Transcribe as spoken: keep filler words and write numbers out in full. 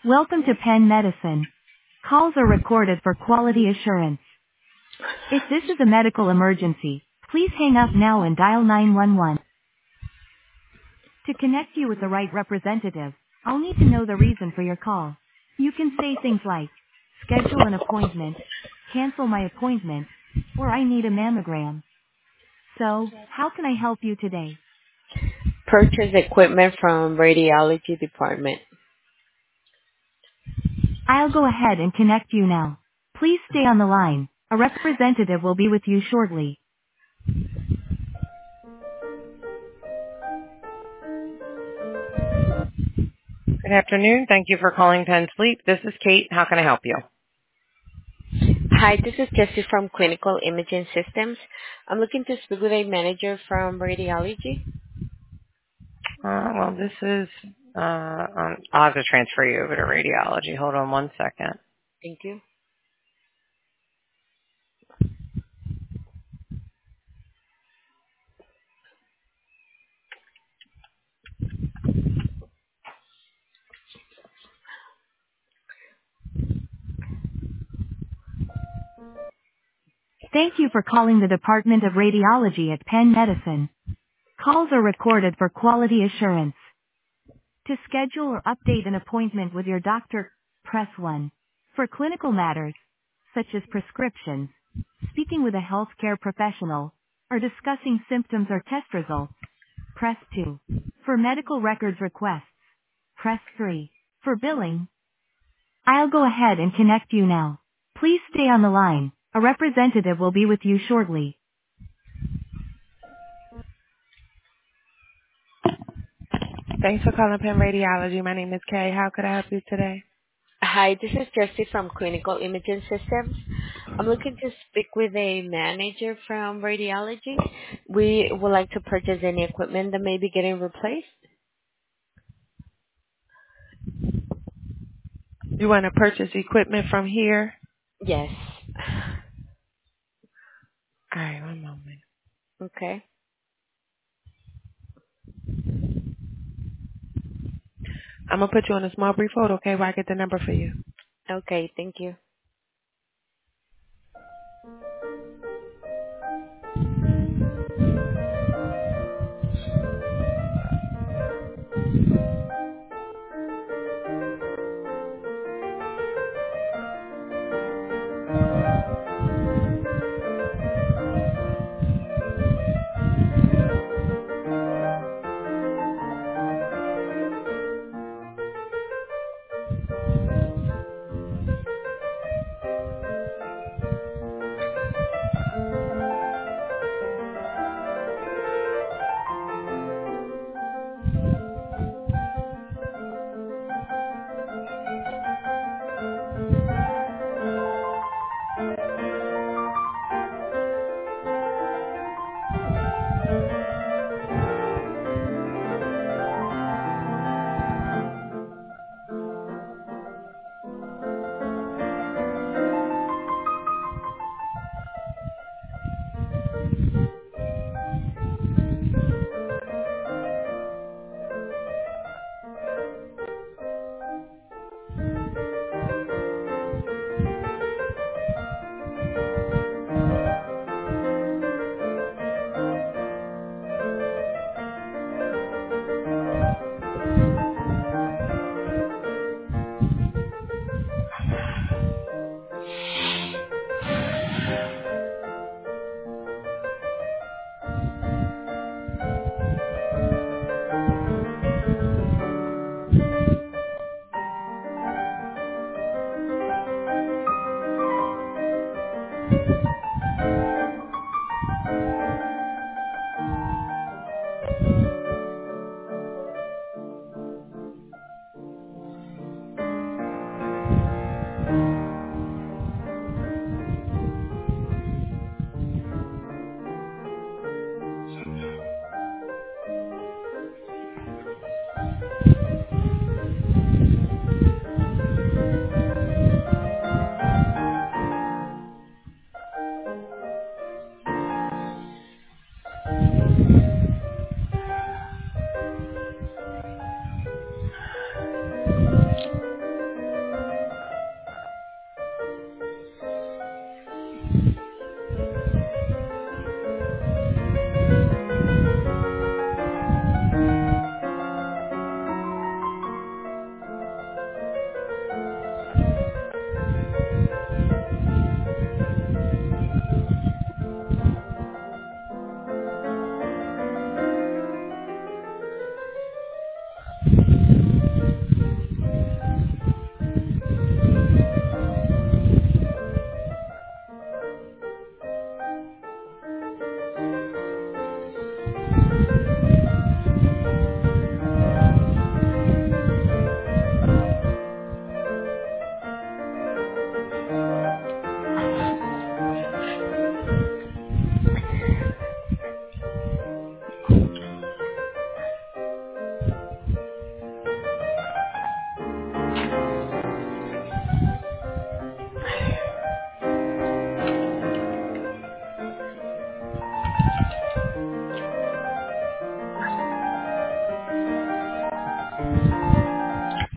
Welcome to Penn Medicine. Calls are recorded for quality assurance. If this is a medical emergency, please hang up now and dial nine one one. To connect you with the right representative, I'll need to know the reason for your call. You can say things like, schedule an appointment, cancel my appointment, or I need a mammogram. So, how can I help you today? Purchase equipment from radiology department. I'll go ahead and connect you now. Please stay on the line. A representative will be with you shortly. Good afternoon. Thank you for calling Penn Sleep. This is Kate. How can I help you? Hi, this is Jessie from Clinical Imaging Systems. I'm looking to speak with a manager from radiology. Uh, well, this is, uh, um, I'll have to transfer you over to radiology. Hold on one second. Thank you. Thank you for calling the Department of Radiology at Penn Medicine. Calls are recorded for quality assurance. To schedule or update an appointment with your doctor, press one. For clinical matters, such as prescriptions, speaking with a healthcare professional, or discussing symptoms or test results, press two. For medical records requests, press three. For billing, I'll go ahead and connect you now. Please stay on the line. A representative will be with you shortly. Thanks for calling Penn Radiology. My name is Kay. How could I help you today? Hi, this is Jessie from Clinical Imaging Systems. I'm looking to speak with a manager from radiology. We would like to purchase any equipment that may be getting replaced. You want to purchase equipment from here? Yes. All right, one moment. Okay. I'm going to put you on a small brief hold, okay, while I get the number for you. Okay, thank you.